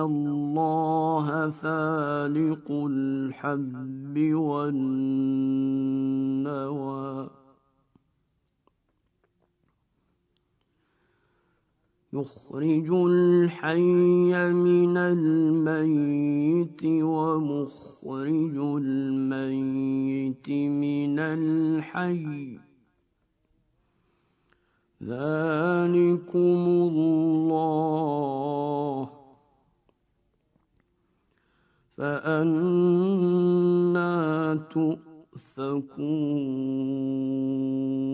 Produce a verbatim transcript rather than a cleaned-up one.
اللَّهَ فَالِقُ الْحَبِّ وَالنَّوَىٰ يُخْرِجُ الْحَيَّ مِنَ الْمَيِّتِ وَمُخْرِجُ الْمَيِّتِ مِنَ الْحَيِّ ذَٰلِكُمُ اللَّهُ فَأَنَّىٰ تُؤْفَكُونَ